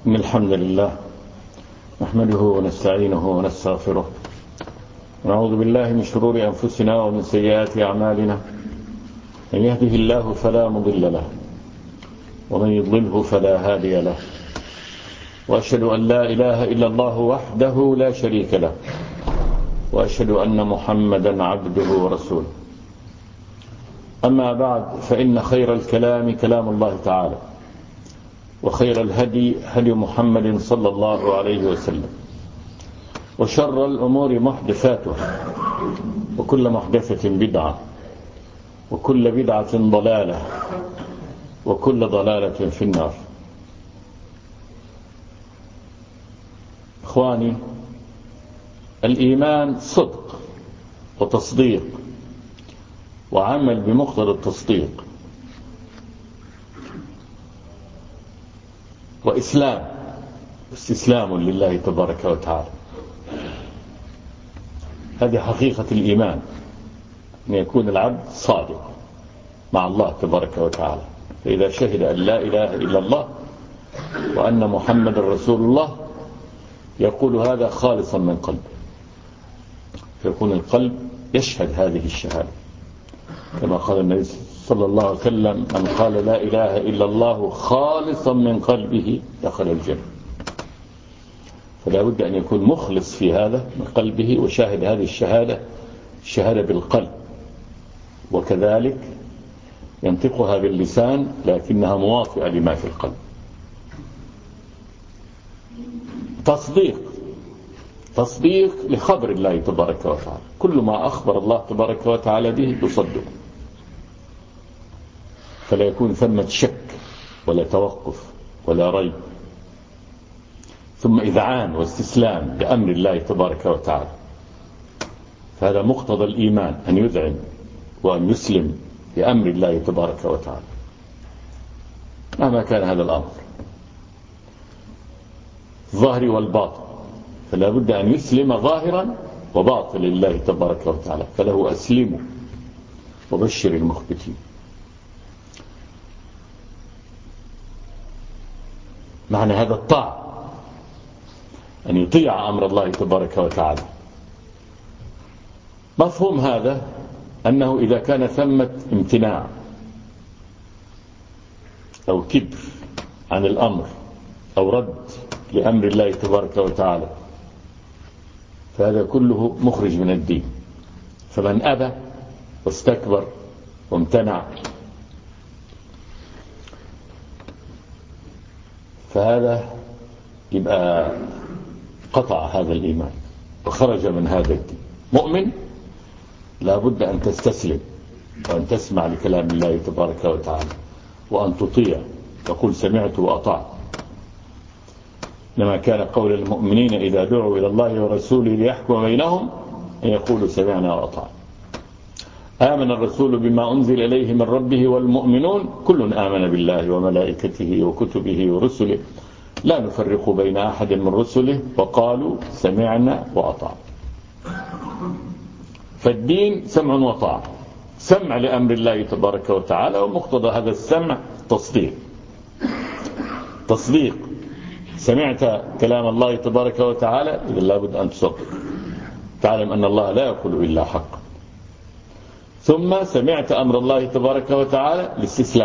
إن الحمد لله نحمده ونستعينه ونستغفره ونعوذ بالله من شرور أنفسنا ومن سيئات أعمالنا. من يهده الله فلا مضل له ومن يضلله فلا هادي له، وأشهد أن لا إله إلا الله وحده لا شريك له، وأشهد أن محمدا عبده ورسوله. أما بعد، فإن خير الكلام كلام الله تعالى، وخير الهدي هدي محمد صلى الله عليه وسلم، وشر الأمور محدثاتها، وكل محدثة بدعة، وكل بدعة ضلالة، وكل ضلالة في النار. إخواني، الإيمان صدق وتصديق وعمل بمقتضى التصديق، وإسلام استسلام لله تبارك وتعالى. هذه حقيقة الإيمان، أن يكون العبد صادق مع الله تبارك وتعالى. فإذا شهد أن لا إله إلا الله وأن محمد رسول الله يقول هذا خالصا من قلبه، فيكون القلب يشهد هذه الشهادة، كما قال النبي صلى الله عليه وسلم: من قال لا إله إلا الله خالصا من قلبه دخل الجنة. فلا بد أن يكون مخلص في هذا من قلبه، وشاهد هذه الشهادة بالقلب، وكذلك ينطقها باللسان لكنها موافقة لما في القلب. تصديق لخبر الله تبارك وتعالى، كل ما أخبر الله تبارك وتعالى به تصدق، فلا يكون ثمة شك ولا توقف ولا ريب. ثم إذعان واستسلام لأمر الله تبارك وتعالى، فهذا مقتضى الإيمان، أن يذعن وأن يسلم لأمر الله تبارك وتعالى مهما كان هذا الأمر، الظاهر والباطن. فلا بد أن يسلم ظاهرا وباطن لله تبارك وتعالى، فله أسلموا وبشر المخبتين. معنى هذا الطاعة، أن يطيع أمر الله تبارك وتعالى. مفهوم هذا أنه إذا كان ثمة امتناع أو كبر عن الأمر أو رد لأمر الله تبارك وتعالى، فهذا كله مخرج من الدين. فمن أبى واستكبر وامتنع فهذا يبقى قطع هذا الإيمان وخرج من هذا الدين. مؤمن لا بد أن تستسلم وأن تسمع لكلام الله تبارك وتعالى وأن تطيع، تقول سمعت وأطعت. لما كان قول المؤمنين إذا دعوا إلى الله ورسوله ليحكم بينهم أن يقولوا سمعنا وأطعنا. آمن الرسول بما أنزل إليه من ربه والمؤمنون كل آمن بالله وملائكته وكتبه ورسله لا نفرق بين أحد من رسله وقالوا سمعنا وأطعنا. فالدين سمع وطاعة، سمع لأمر الله تبارك وتعالى، ومقتضى هذا السمع تصديق. سمعت كلام الله تبارك وتعالى، إذا لابد أن تصدق، تعلم أن الله لا يقول إلا حقا. ثم سمعت أمر الله تبارك وتعالى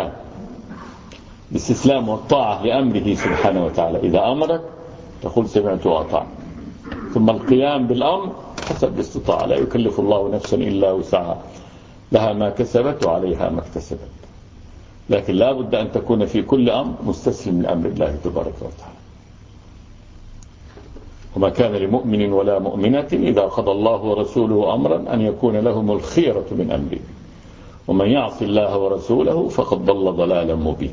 الاستسلام والطاعة لأمره سبحانه وتعالى. إذا أمرك تقول سمعت وأطعت، ثم القيام بالأمر حسب الاستطاعة، لا يكلف الله نفسا إلا وسعها، لها ما كسبت وعليها ما اكتسبت. لكن لا بد أن تكون في كل أمر مستسلم لأمر الله تبارك وتعالى. وما كان لمؤمن ولا مؤمنة إذا قضى الله ورسوله أمرا أن يكون لهم الخيرة من أمره، ومن يعص الله ورسوله فقد ضل ضلالا مبينا.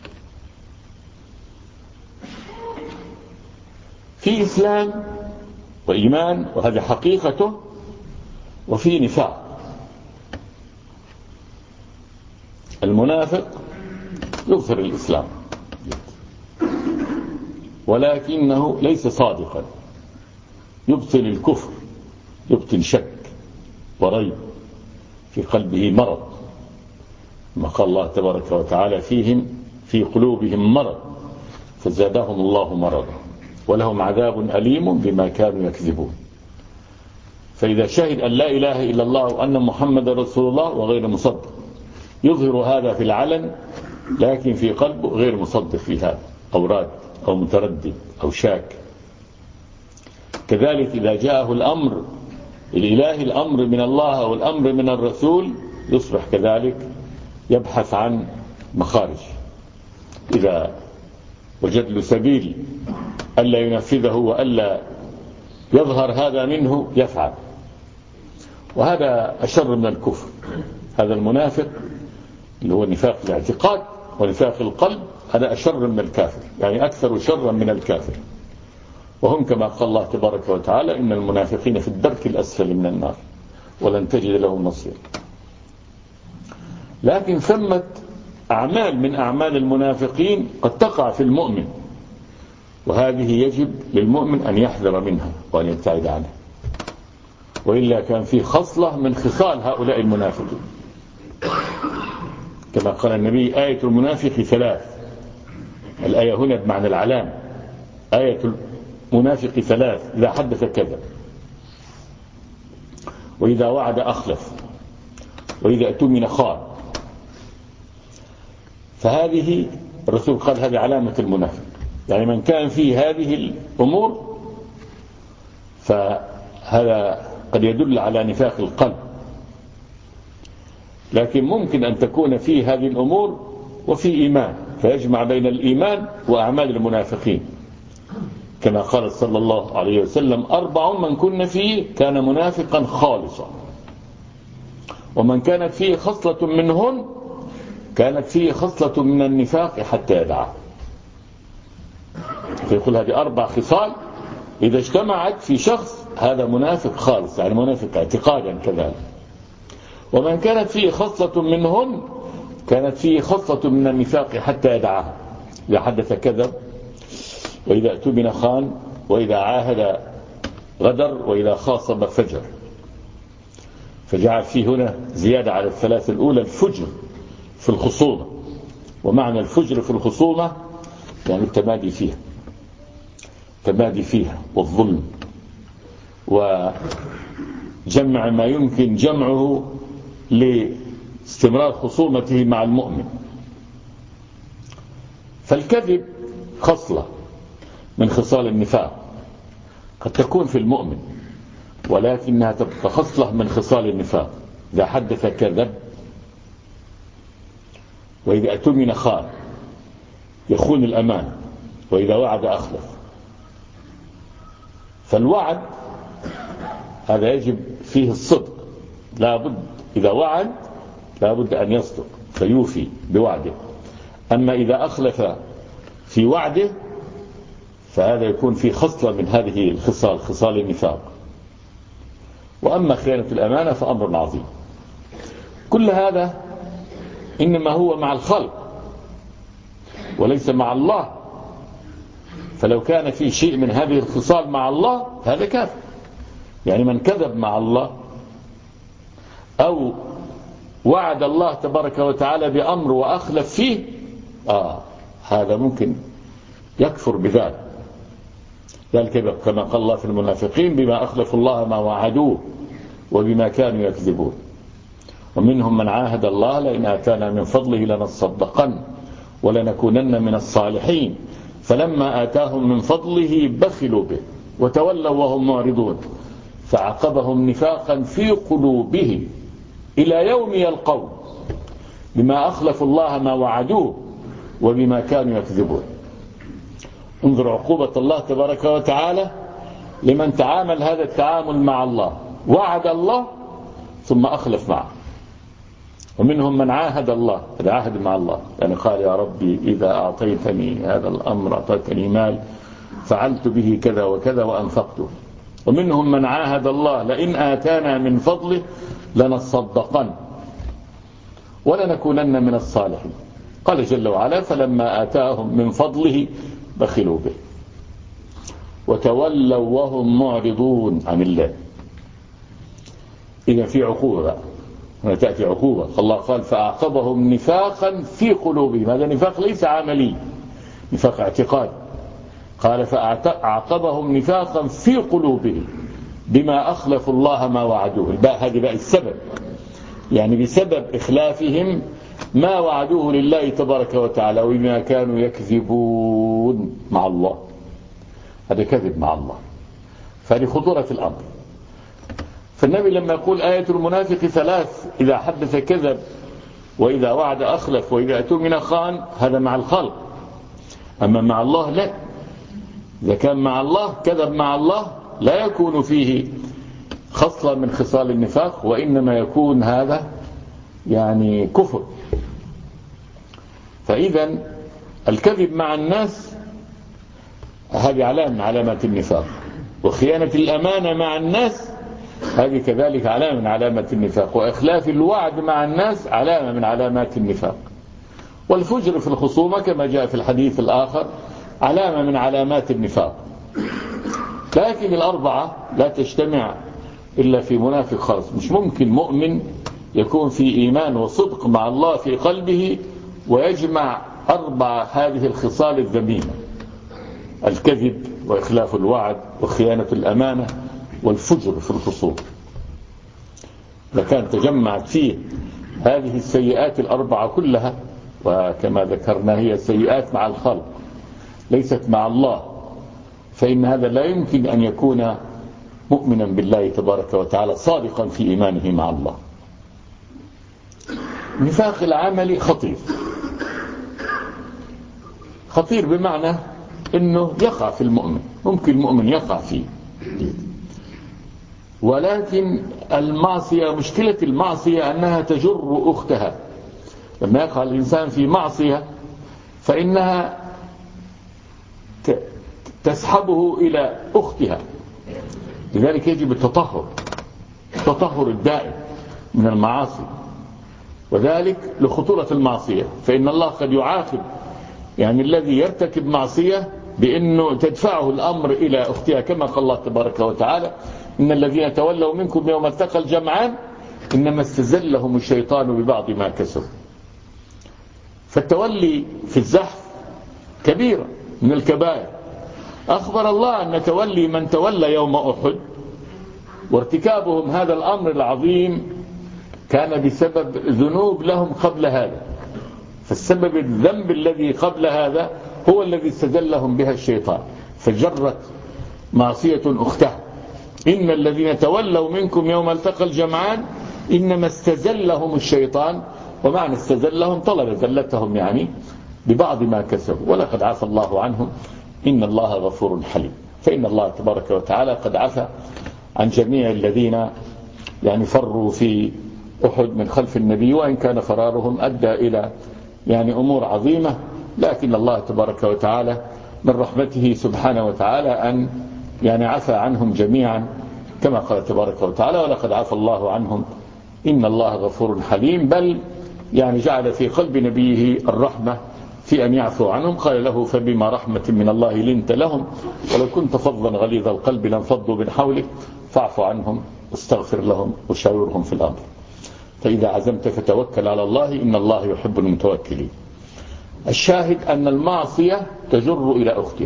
في إسلام وإيمان، وهذه حقيقته، وفي نفاق. المنافق يظهر الإسلام ولكنه ليس صادقا، يبطل الكفر، يبطل شك وريب، في قلبه مرض، ما قال الله تبارك وتعالى فيهم في قلوبهم مرض فزادهم الله مرضا ولهم عذاب أليم بما كانوا يكذبون. فإذا شهد أن لا إله إلا الله وأن محمد رسول الله وغير مصدق، يظهر هذا في العلن لكن في قلبه غير مصدق في هذا، أو راد أو متردد أو شاك. كذلك إذا جاءه الأمر الإلهي، الأمر من الله أو الأمر من الرسول، يصبح كذلك يبحث عن مخارج. إذا وجد له سبيل ألا ينفذه وألا يظهر هذا منه يفعل. وهذا أشر من الكفر. هذا المنافق اللي هو نفاق الاعتقاد ونفاق القلب، هذا أشر من الكافر، يعني أكثر شرا من الكافر. وهم كما قال الله تبارك وتعالى إن المنافقين في الدرك الأسفل من النار ولن تجد لهم نصير. لكن ثمة أعمال من أعمال المنافقين قد تقع في المؤمن، وهذه يجب للمؤمن أن يحذر منها وأن يبتعد عنها، وإلا كان في خصلة من خصال هؤلاء المنافقين. كما قال النبي آية المنافق ثلاث. الآية هنا بمعنى العلام. آية المنافق ثلاث: إذا حدث كذب، وإذا وعد أخلف، وإذا اؤتمن خان. فهذه الرسول قال هذه علامة المنافق، يعني من كان فيه هذه الأمور فهذا قد يدل على نفاق القلب. لكن ممكن أن تكون فيه هذه الأمور وفي إيمان، فيجمع بين الإيمان وأعمال المنافقين، كما قال صلى الله عليه وسلم: 4 من كن فيه كان منافقا خالصا، ومن كانت فيه خصلة منهن كانت فيه خصلة من النفاق حتى يدعها. فيقول هذه 4 خصال إذا اجتمعت في شخص هذا منافق خالص، يعني منافق اعتقادا كذلك. ومن كانت فيه خصلة منهن كانت فيه خصلة من النفاق حتى يدعها. إذا حدث كذب، وإذا اؤتمن خان، وإذا عاهد غدر، وإذا خاصم فجر. فجعل فيه هنا زيادة على الثلاث الأولى الفجر في الخصومة. ومعنى الفجر في الخصومة يعني التمادي فيها، التمادي فيها والظلم، وجمع ما يمكن جمعه لاستمرار خصومته مع المؤمن. فالكذب خصلة من خصال النفاق قد تكون في المؤمن، ولكنها تبقى خصلة من خصال النفاق. إذا حدث كذب، وإذا اؤتمن خان، يخون الأمان، وإذا وعد أخلف. فالوعد هذا يجب فيه الصدق، لا بد إذا وعد لا بد أن يصدق فيوفي بوعده. أما إذا أخلف في وعده فهذا يكون في خصلة من هذه الخصال، خصال النفاق. وأما خيانة الأمانة فأمر عظيم. كل هذا إنما هو مع الخلق وليس مع الله. فلو كان في شيء من هذه الخصال مع الله هذا كافر. يعني من كذب مع الله أو وعد الله تبارك وتعالى بأمر وأخلف فيه، هذا ممكن يكفر بذلك. ذلك كما قال الله في المنافقين: بما أخلفوا الله ما وعدوه وبما كانوا يكذبون. ومنهم من عاهد الله لئن آتانا من فضله لنصدقن ولنكونن من الصالحين فلما آتاهم من فضله بخلوا به وتولوا وهم معرضون فعقبهم نفاقا في قلوبهم إلى يوم يلقون بما أخلفوا الله ما وعدوه وبما كانوا يكذبون. انظر عقوبة الله تبارك وتعالى لمن تعامل هذا التعامل مع الله، وعد الله ثم أخلف معه. ومنهم من عاهد الله، هذا عاهد مع الله، يعني قال: يا ربي إذا أعطيتني هذا الأمر، أعطيتني مال، فعلت به كذا وكذا وأنفقته. ومنهم من عاهد الله لئن آتانا من فضله لنصدقن ولنكونن من الصالحين. قال جل وعلا: فلما آتاهم من فضله بخلوا به وتولوا وهم معرضون عن الله. إذا في عقوبة بقى، هنا تأتي عقوبة. الله قال: فأعقبهم نفاقا في قلوبهم. هذا نفاق ليس عملي، نفاق اعتقاد. قال فأعقبهم نفاقا في قلوبهم بما أخلفوا الله ما وعدوه. هذه بقى السبب، يعني بسبب إخلافهم ما وعدوه لله تبارك وتعالى، وبما كانوا يكذبون مع الله. هذا كذب مع الله. فهذه خطورة الأمر. فالنبي لما يقول آية المنافق 3: إذا حدث كذب، وإذا وعد أخلف، وإذا اؤتمن خان، هذا مع الخلق. أما مع الله لا. إذا كان مع الله كذب مع الله لا يكون فيه خصلة من خصال النفاق، وإنما يكون هذا يعني كفر. فإذا الكذب مع الناس هذه علامة من علامات النفاق، وخيانة الأمانة مع الناس هذه كذلك علامة من علامات النفاق، وإخلاف الوعد مع الناس علامة من علامات النفاق، والفجر في الخصومة كما جاء في الحديث الآخر علامة من علامات النفاق. لكن الأربعة لا تجتمع إلا في منافق خالص. مش ممكن مؤمن يكون في إيمان وصدق مع الله في قلبه ويجمع أربع هذه الخصال الذميمة: الكذب، وإخلاف الوعد، وخيانة الأمانة، والفجر في الخصوم. إذا كانت تجمعت فيه هذه السيئات الأربعة كلها، وكما ذكرنا هي سيئات مع الخلق ليست مع الله، فإن هذا لا يمكن أن يكون مؤمنا بالله تبارك وتعالى صادقا في إيمانه مع الله. النفاق العملي خطير. خطير بمعنى أنه يقع في المؤمن، ممكن المؤمن يقع فيه. ولكن المعصية، مشكلة المعصية أنها تجر أختها. لما يقع الإنسان في معصية فإنها تسحبه إلى أختها. لذلك يجب التطهر الدائم من المعاصي، وذلك لخطورة المعصية. فإن الله قد يعاقب يعني الذي يرتكب معصية بأنه تدفعه الأمر إلى أختها، كما قال الله تبارك وتعالى: إن الذين تولوا منكم يوم التقى الجمعان إنما استزلهم الشيطان ببعض ما كسبوا. فالتولي في الزحف كبيرة من الكبائر. أخبر الله أن تولي من تولى يوم أحد وارتكابهم هذا الأمر العظيم كان بسبب ذنوب لهم قبل هذا، فالسبب الذنب الذي قبل هذا هو الذي استزلهم بها الشيطان، فجرت معصية أختها. إن الذين تولوا منكم يوم التقى الجمعان إنما استزلهم الشيطان، ومعنى استزلهم طلب زلتهم يعني ببعض ما كسبوا، ولقد عفى الله عنهم إن الله غفور حليم. فإن الله تبارك وتعالى قد عفى عن جميع الذين يعني فروا في أحد من خلف النبي، وإن كان فرارهم أدى إلى يعني أمور عظيمة، لكن الله تبارك وتعالى من رحمته سبحانه وتعالى أن يعني عفى عنهم جميعا، كما قال تبارك وتعالى: ولقد عفى الله عنهم إن الله غفور حليم. بل يعني جعل في قلب نبيه الرحمة في أن يعفو عنهم. قال له: فبما رحمة من الله لنت لهم ولو كنت فظا غليظ القلب لانفضوا من حولك فاعف عنهم واستغفر لهم وشاورهم في الأمر. فإذا عزمت فتوكل على الله إن الله يحب المتوكلين. الشاهد أن المعصية تجر إلى أختها.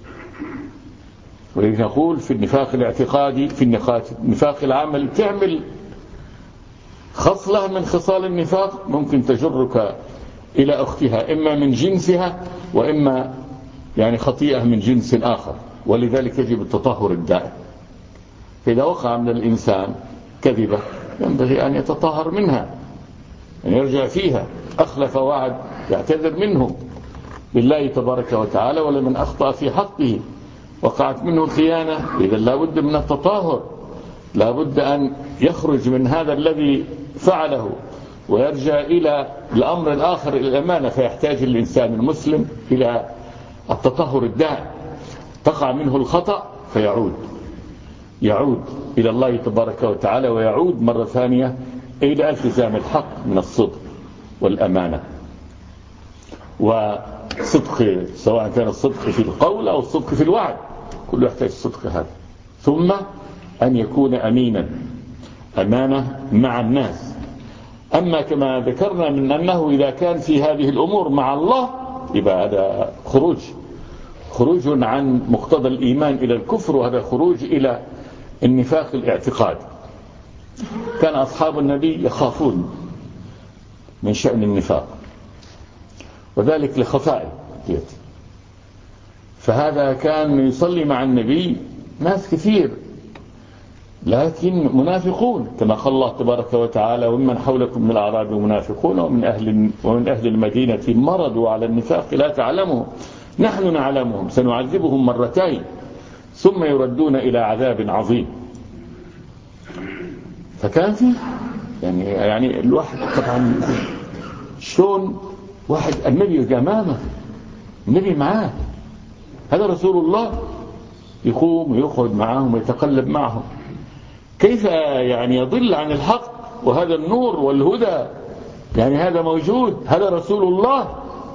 ولذلك نقول في النفاق الاعتقادي، في النفاق العمل، تعمل خصلة من خصال النفاق ممكن تجرك إلى أختها، إما من جنسها وإما يعني خطيئة من جنس آخر. ولذلك يجب التطهر الدائم. فإذا وقع من الإنسان كذبة ينبغي أن يتطهر منها، أن يرجع فيها. أخلف وعد يعتذر منه لله تبارك وتعالى، ولمن أخطأ في حقه وقعت منه الخيانة إذا لا بد من التطهر، لا بد أن يخرج من هذا الذي فعله ويرجع إلى الأمر الآخر، إلى الأمانة. فيحتاج الإنسان المسلم إلى التطهر الدائم. تقع منه الخطأ يعود إلى الله تبارك وتعالى، ويعود مرة ثانية إلى التزام الحق من الصدق والأمانة وصدق، سواء كان الصدق في القول أو الصدق في الوعد، كله يحتاج الصدق هذا. ثم أن يكون أمينا، أمانة مع الناس. أما كما ذكرنا من أنه إذا كان في هذه الأمور مع الله يبقى هذا خروج عن مقتضى الإيمان إلى الكفر، وهذا خروج إلى النفاق الاعتقاد. كان أصحاب النبي يخافون من شأن النفاق، وذلك لخفائه. فهذا كان يصلي مع النبي ناس كثير لكن منافقون، كما قال الله تبارك وتعالى: ومن حولكم من الأعراب منافقون ومن أهل المدينة مرضوا على النفاق لا تعلمهم نحن نعلمهم سنعذبهم مرتين ثم يردون إلى عذاب عظيم. فكان فيه يعني الواحد طبعا شلون واحد النبي أمامه، النبي معاه، هذا رسول الله، يقوم ويقعد معهم ويتقلب معهم، كيف يعني يضل عن الحق وهذا النور والهدى؟ يعني هذا موجود، هذا رسول الله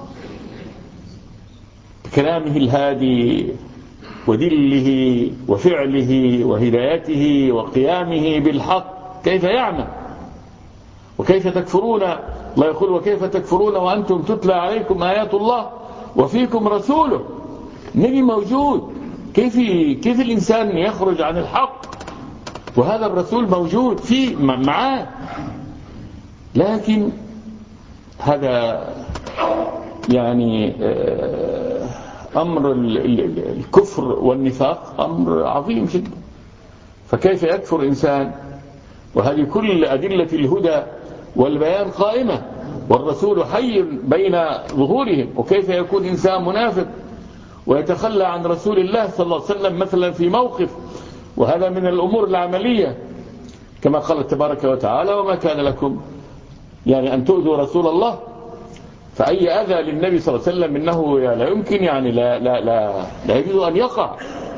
بكلامه الهادي ودله وفعله وهدايته وقيامه بالحق، كيف يعمل؟ وكيف تكفرون؟ الله يقول: وكيف تكفرون وأنتم تتلى عليكم آيات الله وفيكم رسوله. النبي موجود، كيف الإنسان يخرج عن الحق وهذا الرسول موجود فيه معاه؟ لكن هذا يعني أمر الكفر والنفاق أمر عظيم جدا. فكيف يكفر إنسان وهذه كل أدلة الهدى والبيان قائمة والرسول حي بين ظهورهم؟ وكيف يكون إنسان منافق ويتخلى عن رسول الله صلى الله عليه وسلم مثلا في موقف؟ وهذا من الأمور العملية، كما قال تبارك وتعالى: وما كان لكم يعني أن تؤذوا رسول الله. فأي أذى للنبي صلى الله عليه وسلم إنه لا يمكن، يعني لا يجوز أن يقع.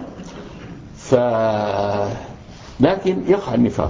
لكن يقع النفاق.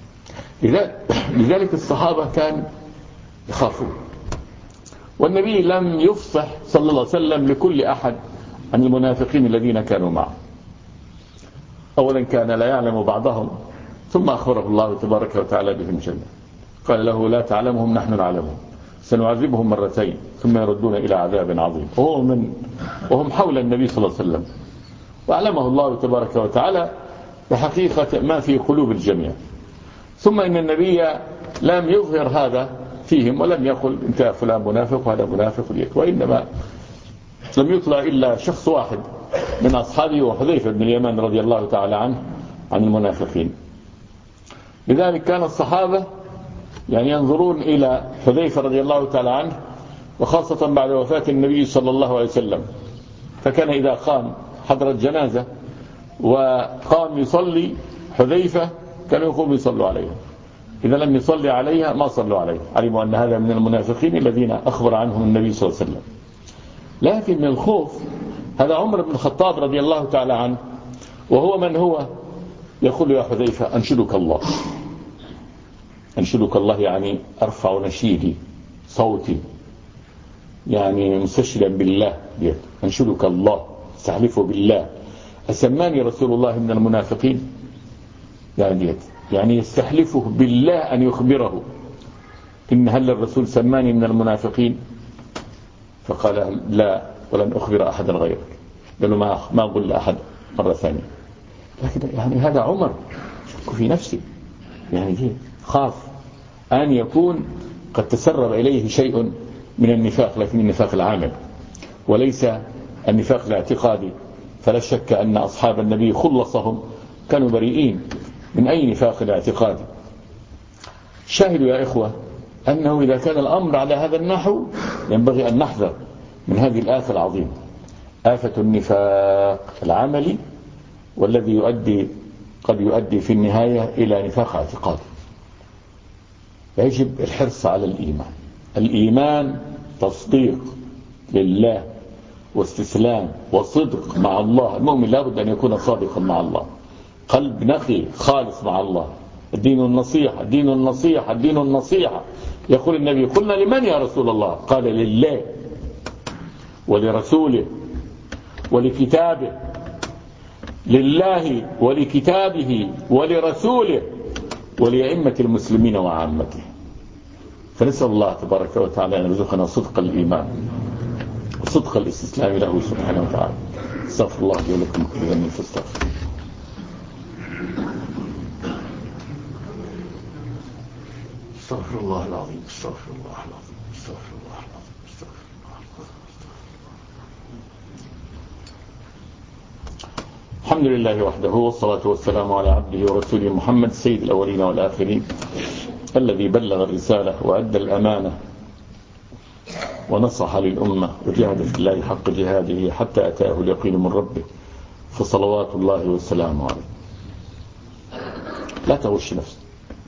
لذلك الصحابة كانوا يخافون، والنبي لم يفصح صلى الله عليه وسلم لكل أحد عن المنافقين الذين كانوا معه. أولا كان لا يعلم بعضهم، ثم أخبره الله تبارك وتعالى بهم جميعا، قال له: لا تعلمهم نحن نعلمهم سنعذبهم مرتين ثم يردون إلى عذاب عظيم. وهم حول النبي صلى الله عليه وسلم، وأعلمه الله تبارك وتعالى بحقيقة ما في قلوب الجميع. ثم إن النبي لم يظهر هذا فيهم ولم يقل: انت فلان منافق وهذا منافق، وإنما لم يطلع إلا شخص واحد من أصحابه وحذيفة بن اليمان رضي الله تعالى عنه عن المنافقين. لذلك كان الصحابة يعني ينظرون إلى حذيفة رضي الله تعالى عنه، وخاصة بعد وفاة النبي صلى الله عليه وسلم، فكان إذا قام حضرت جنازة وقام يصلي حذيفة كانوا يقوموا يصلوا عليها، إذا لم يصلي عليها ما صلوا عليه، علموا أن هذا من المنافقين الذين أخبر عنهم النبي صلى الله عليه وسلم. لكن من الخوف هذا عمر بن الخطاب رضي الله تعالى عنه، وهو من هو؟ يقول: يا حذيفة أنشدك الله، أنشدك الله يعني أرفع نشيدي صوتي، يعني مستشهدا بالله، أنشدك الله، استحلفه بالله، أسماني رسول الله من المنافقين؟ يعني يستحلفه بالله أن يخبره إن هل الرسول سماني من المنافقين؟ فقال: لا، ولن أخبر أحدا غيرك. قال له: ما أقول لأحد مرة ثانية. لكن يعني هذا عمر شك في نفسه، يعني خاف أن يكون قد تسرب إليه شيء من النفاق، لكن النفاق العامل وليس النفاق الاعتقادي. فلا شك أن أصحاب النبي خلصهم كانوا بريئين من أي نفاق الاعتقادي. شاهدوا يا إخوة أنه إذا كان الأمر على هذا النحو ينبغي أن نحذر من هذه الآفة العظيمة، آفة النفاق العملي، والذي قد يؤدي في النهاية إلى نفاق اعتقادي. يجب الحرص على الإيمان تصديق لله واستسلام وصدق مع الله. المؤمن لابد أن يكون صادقا مع الله، قلب نقي خالص مع الله. الدين النصيحة، الدين النصيحة، الدين النصيحة. يقول النبي: قلنا لمن يا رسول الله؟ قال: لله ولرسوله ولكتابه، لله ولكتابه ولرسوله ولأئمة المسلمين وعامته. فنسأل الله تبارك وتعالى أن يرزقنا صدق الإيمان صدق الاستسلام له سبحانه وتعالى. استغفر الله لي ولكم كل ذنب فاستغفر. استغفر الله العظيم، استغفر الله العظيم، استغفر الله العظيم، استغفر الله العظيم. الحمد لله وحده، والصلاة والسلام على عبده ورسوله محمد سيد الأولين والآخرين، الذي بلغ الرسالة وأدى الأمانة ونصح للأمة وجاهد في الله حق جهاده حتى أتاه اليقين من ربه، فصلوات الله وسلامه عليه. لا تغش نفسك.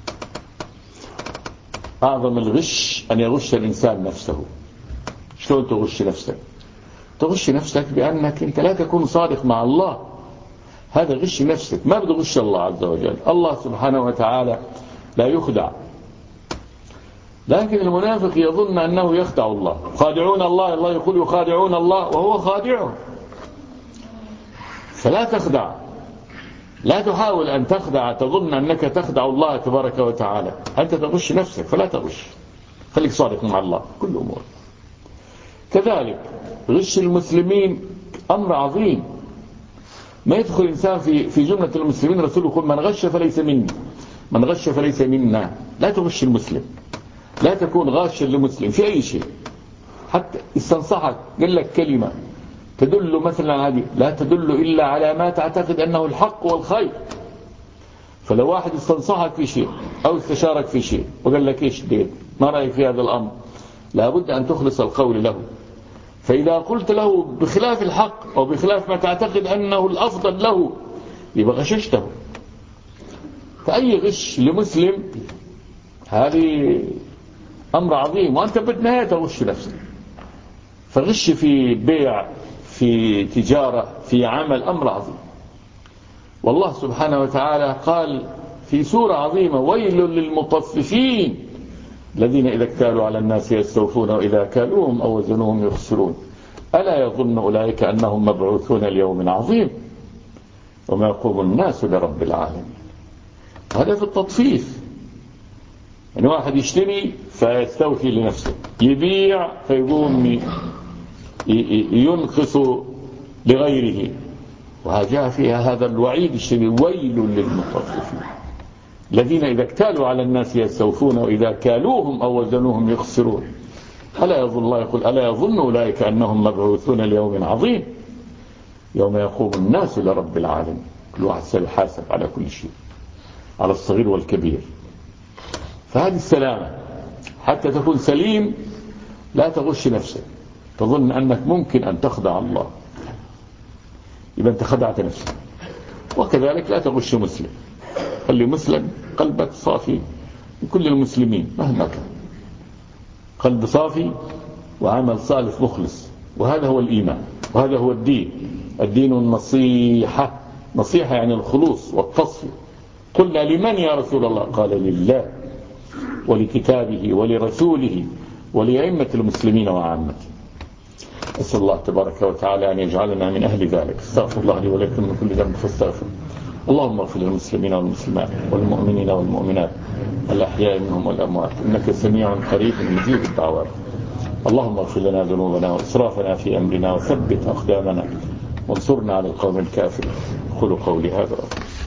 أعظم الغش أن يغش الإنسان نفسه. شلون تغش نفسك؟ تغش نفسك بأنك أنت لا تكون صادق مع الله. هذا غش نفسك، ما بتغش الله عز وجل. الله سبحانه وتعالى لا يخدع، لكن المنافق يظن أنه يخدع الله. خادعون الله، الله يقول يخادعون الله وهو خادعهم. فلا تخدع، لا تحاول أن تخدع تظن أنك تخدع الله تبارك وتعالى. أنت تغش نفسك، فلا تغش. خليك صادق مع الله كل أمور. كذلك غش المسلمين أمر عظيم. ما يدخل إنسان في جملة المسلمين. رسول يقول من غش فليس مني، من غش فليس منا. لا تغش المسلم، لا تكون غاشا لمسلم في أي شيء. حتى استنصحك قال لك كلمة تدل مثلا هذه، لا تدل إلا على ما تعتقد أنه الحق والخير. فلو واحد استنصحك في شيء أو استشارك في شيء وقال لك إيش ديت، ما رأيك في هذا الأمر، لابد أن تخلص القول له. فإذا قلت له بخلاف الحق أو بخلاف ما تعتقد أنه الأفضل له يبقى غششته. فأي غش لمسلم هذه أمر عظيم، وأنت بالنهاية تغش نفسك. فغش في بيع، في تجارة، في عمل، أمر عظيم. والله سبحانه وتعالى قال في سورة عظيمة ويل للمطففين الذين إذا اكتالوا على الناس يستوفون وإذا كالوهم أو وزنوهم يخسرون ألا يظن أولئك أنهم مبعوثون ليوم عظيم وما يقوم الناس لرب العالمين. هذا في التطفيف. يعني واحد يشتري فيستوفي لنفسه، يبيع فيقوم ينقص لغيره، وجاء فيها هذا الوعيد الشديد ويل للمطففين الذين إذا اكتالوا على الناس يستوفون وإذا كالوهم أو وزنوهم يخسرون ألا يظن، الله يقول ألا يظن أولئك أنهم مبعوثون ليوم عظيم يوم يقوم الناس لرب العالمين. كل واحد سيحاسب على كل شيء، على الصغير والكبير. فهذه السلامة حتى تكون سليم. لا تغش نفسك تظن أنك ممكن أن تخدع الله، يبقى أنت خدعت نفسك. وكذلك لا تغش مسلم. خلي مسلم قلبك صافي لكل المسلمين مهما كان، قلب صافي وعمل صالح مخلص. وهذا هو الإيمان، وهذا هو الدين. الدين النصيحة، نصيحة يعني الخلوص والتصفية. قلنا لمن يا رسول الله؟ قال لله ولكتابه ولرسوله ولأئمة المسلمين وعامته. أسأل الله تبارك وتعالى أن يجعلنا من أهل ذلك. استغفر الله لي ولكم من كل ذنب فاستغفر. اللهم اغفر للمسلمين والمسلمات والمؤمنين والمؤمنات الأحياء منهم والأموات إنك سميع قريب مجيب الدعوات. اللهم اغفر لنا ذنوبنا وإسرافنا في أمرنا وثبت أقدامنا وانصرنا على القوم الكافرين. قولوا قولي هذا.